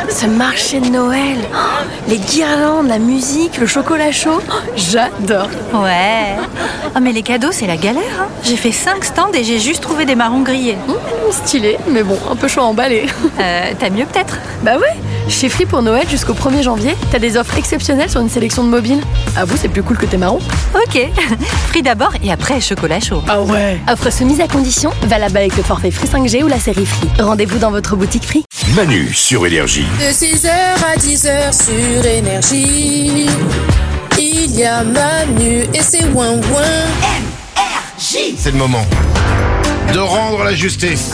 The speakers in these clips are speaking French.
Ce marché de Noël, les guirlandes, la musique, le chocolat chaud, j'adore. Ouais. Oh, mais les cadeaux, c'est la galère, hein. J'ai fait 5 stands et j'ai juste trouvé des marrons grillés. Stylé, mais bon, un peu chaud à emballer. T'as mieux peut-être? Bah ouais, chez Free pour Noël jusqu'au 1er janvier, t'as des offres exceptionnelles sur une sélection de mobiles. Avoue, c'est plus cool que tes marrons. Ok. Free d'abord et après chocolat chaud. Ah ouais. Offre soumise à condition, valable avec le forfait Free 5G ou la série Free. Rendez-vous dans votre boutique Free. Manu sur Énergie. De 6h à 10h sur Énergie, il y a Manu et c'est ouin ouin. C'est le moment de rendre la justice.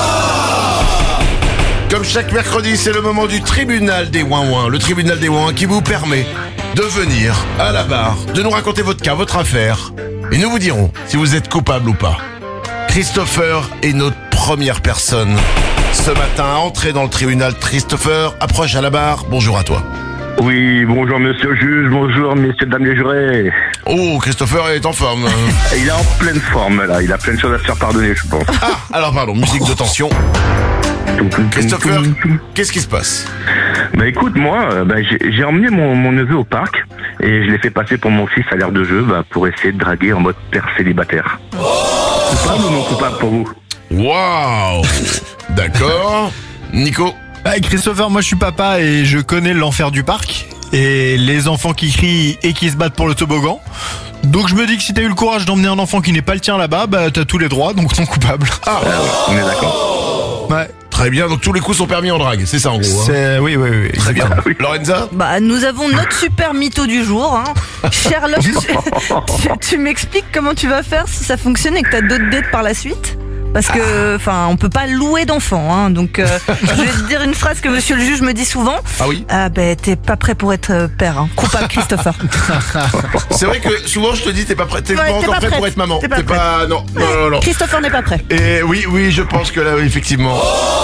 Comme chaque mercredi, c'est le moment du tribunal des ouin-ouin. Le tribunal des ouin-ouin qui vous permet de venir à la barre, de nous raconter votre cas, votre affaire. Et nous vous dirons si vous êtes coupable ou pas. Christopher est notre première personne ce matin à entrer dans le tribunal. Christopher, approche à la barre. Bonjour à toi. Oui, bonjour monsieur le juge, bonjour messieurs, dames les jurés. Oh, Christopher est en forme. Il est en pleine forme là, il a plein de choses à se faire pardonner je pense. Ah, alors pardon, musique de tension. Christopher, qu'est-ce qui se passe? Bah écoute, moi, j'ai emmené mon neveu au parc et je l'ai fait passer pour mon fils à l'air de jeu pour essayer de draguer en mode père célibataire. Coupable ou non coupable pour vous? Waouh. D'accord. Nico? Christopher, moi je suis papa et je connais l'enfer du parc et les enfants qui crient et qui se battent pour le toboggan. Donc je me dis que si t'as eu le courage d'emmener un enfant qui n'est pas le tien là-bas, t'as tous les droits, donc non coupable. Ah ouais, on est d'accord. Ouais. Très bien, donc tous les coups sont permis en drague, c'est ça en gros. Hein. Oui. Très bien. Oui. Lorenza? Nous avons notre super mytho du jour, hein. Sherlock, tu m'expliques comment tu vas faire si ça fonctionne et que t'as d'autres dates par la suite? Parce que, on peut pas louer d'enfants, hein. Donc, je vais te dire une phrase que monsieur le juge me dit souvent. Ah oui? T'es pas prêt pour être père, hein. Coupable, Christopher. C'est vrai que souvent je te dis, t'es pas encore prêt pour être maman. T'es pas non. Christopher n'est pas prêt. Et oui, je pense que là, effectivement.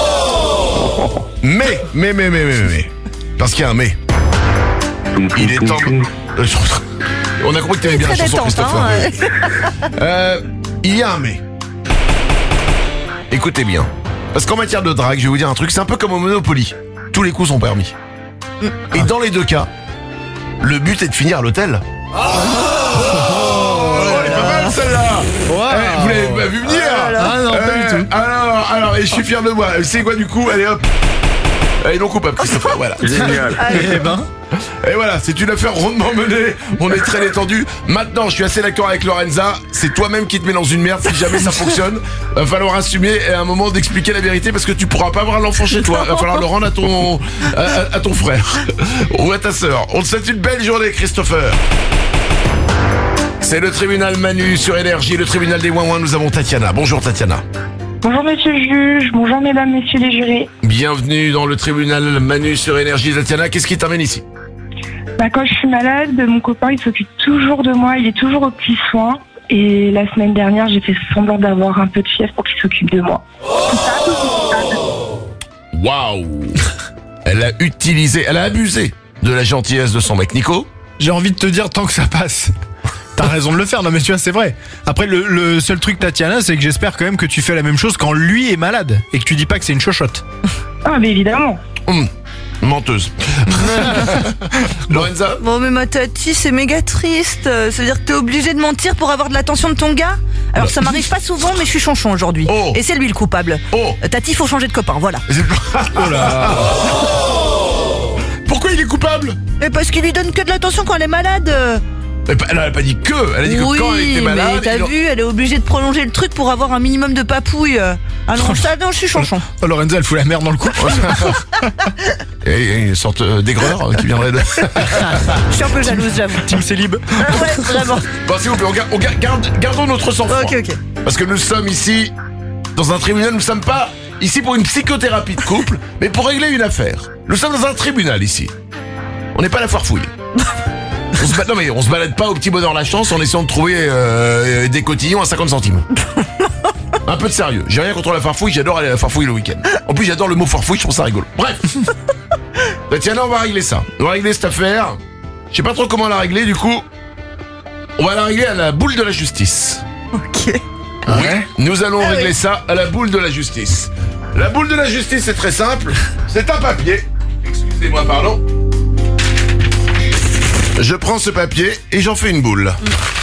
Mais. Parce qu'il y a un mais. Il est temps. On a compris que t'aimais bien la chanson, détente, Christopher. Il y a un mais. Écoutez bien. Parce qu'en matière de drague, je vais vous dire un truc, c'est un peu comme au Monopoly. Tous les coups sont permis. Et dans les deux cas, le but est de finir à l'hôtel. Elle est pas mal celle-là. Vous l'avez pas vu venir? Non, pas du tout. Alors, et je suis fier de moi. C'est quoi du coup? Allez hop. Allez, non coupable, Christopher, voilà. Génial. Et voilà, c'est une affaire rondement menée. On est très détendu. Maintenant, je suis assez d'accord avec Lorenza. C'est toi-même qui te mets dans une merde si jamais ça fonctionne. Va falloir assumer et à un moment d'expliquer la vérité parce que tu pourras pas avoir l'enfant chez toi. Va falloir le rendre à ton frère ou à ta sœur. On te souhaite une belle journée, Christopher. C'est le tribunal Manu sur Énergie, le tribunal des ouin-ouin. Nous avons Tatiana. Bonjour Tatiana. Bonjour monsieur le juge, bonjour mesdames, messieurs les jurés. Bienvenue dans le tribunal Manu sur Énergie. Tatiana, qu'est-ce qui t'amène ici? Quand je suis malade, mon copain il s'occupe toujours de moi, il est toujours aux petits soins. Et la semaine dernière, j'ai fait semblant d'avoir un peu de fièvre pour qu'il s'occupe de moi. Waouh. Elle a abusé de la gentillesse de son mec. Nico? J'ai envie de te dire tant que ça passe. T'as raison de le faire, non mais tu vois c'est vrai. Après le seul truc Tatiana c'est que j'espère quand même que tu fais la même chose quand lui est malade et que tu dis pas que c'est une chochotte. Ah mais évidemment. Menteuse. Lorenza? Bon mais ma tati c'est méga triste. Ça veut dire que t'es obligé de mentir pour avoir de l'attention de ton gars? Alors ça m'arrive pas souvent mais je suis chonchon aujourd'hui. Et c'est lui le coupable. Tati faut changer de copain, voilà. Oh là. Pourquoi il est coupable? Parce qu'il lui donne que de l'attention quand elle est malade. Elle a pas dit que, elle a dit que quand elle était malade... mais t'as vu, elle est obligée de prolonger le truc pour avoir un minimum de papouille. Ah non, je suis chanchon. Lorenza, elle fout la merde dans le couple. Et une sorte d'aigreur qui viendrait de... Je suis un peu jalouse, j'avoue. Team Célib. Ouais, vraiment. Bon, s'il vous plaît, gardons notre sang-froid. Ok. Parce que nous sommes ici, dans un tribunal, nous sommes pas ici pour une psychothérapie de couple, mais pour régler une affaire. Nous sommes dans un tribunal ici. On n'est pas à la foire fouille. On se balade pas au petit bonheur la chance en essayant de trouver des cotillons à 50 centimes. Un peu de sérieux. J'ai rien contre la farfouille, j'adore aller à la farfouille le week-end. En plus, j'adore le mot farfouille, je trouve ça rigolo. Bref. Tiens, là, on va régler ça. On va régler cette affaire. Je sais pas trop comment la régler, du coup. On va la régler à la boule de la justice. Ok. Oui, nous allons régler ça à la boule de la justice. La boule de la justice, c'est très simple. C'est un papier. Excusez-moi. Excusez-moi, pardon. Je prends ce papier et j'en fais une boule.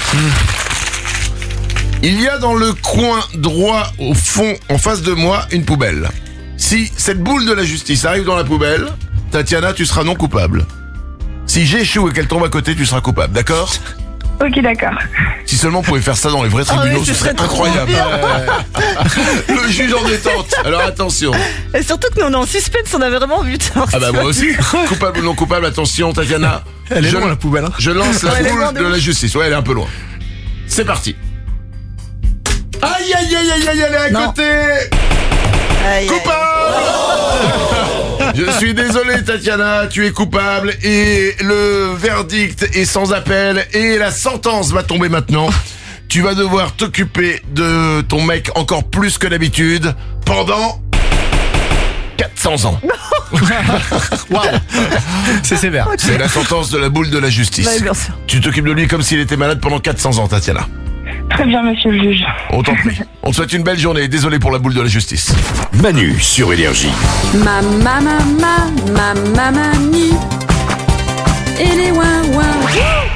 Il y a dans le coin droit, au fond, en face de moi, une poubelle. Si cette boule de la justice arrive dans la poubelle, Tatiana, tu seras non coupable. Si j'échoue et qu'elle tombe à côté, tu seras coupable, d'accord ? Ok, d'accord. Si seulement on pouvait faire ça dans les vrais tribunaux, ce serait incroyable. Le juge en détente. Alors attention. Et surtout que nous on est en suspense, on avait vraiment envie de savoir. Ah bah moi aussi. Coupable ou non coupable, attention Tatiana. Elle est loin la poubelle. Hein. Je lance la Elle est boule loin de de ouf. la justice. Ouais, elle est un peu loin. C'est parti. Aïe aïe aïe aïe aïe, elle est à Non. côté. Aïe, aïe. Coupable. Je suis désolé Tatiana, tu es coupable et le verdict est sans appel et la sentence va tomber maintenant. Tu vas devoir t'occuper de ton mec encore plus que d'habitude pendant 400 ans. Waouh. C'est sévère. C'est la sentence de la boule de la justice. Ouais, bien sûr. Tu t'occupes de lui comme s'il était malade pendant 400 ans, Tatiana. Très bien, monsieur le juge. On t'en prie. On te souhaite une belle journée. Désolé pour la boule de la justice. Manu sur Énergie. Ma mamie. Et les ouin ouin.